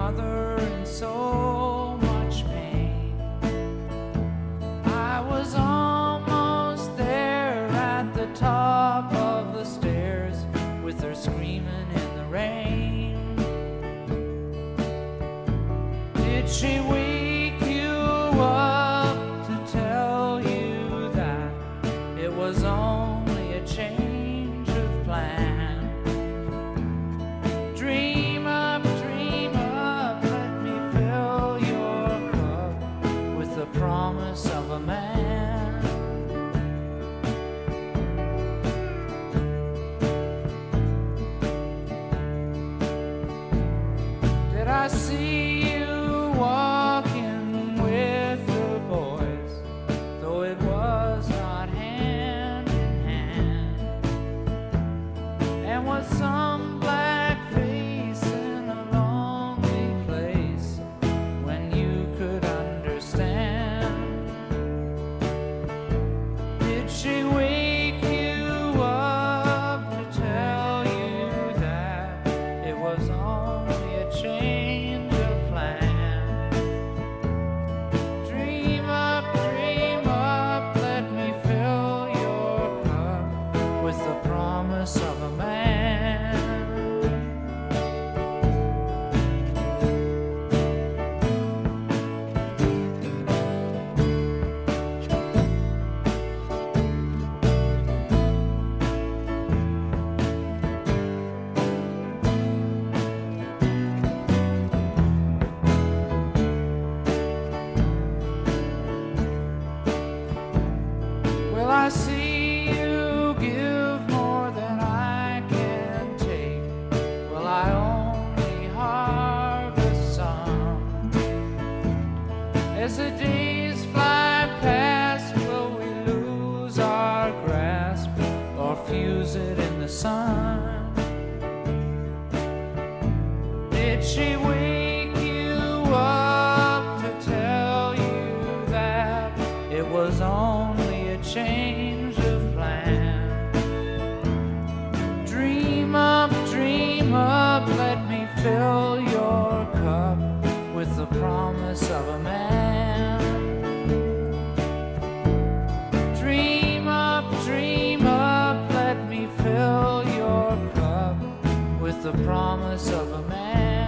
mother in so much pain. I was almost there at the top of the stairs with her screaming in the rain. Did she wake you up to tell you that it was only a change of plan? Dream up, let me fill your cup with the promise of a man. Did I see you walking with the boys, though it was not hand in hand? And was some black face in a lonely place when you could understand? Did she wake you up to tell you that it was only a change of plan? Dream up, let me fill your cup with the promise of a man. Well, I see you give more than I can take. Well, I only harvest some. As the days fly past, will we lose our grasp or fuse it in the sun? Did she wake you up to tell you that it was only a change of plan? Dream up, let me fill your cup with the promise of a man. Dream up, let me fill your cup with the promise of a man.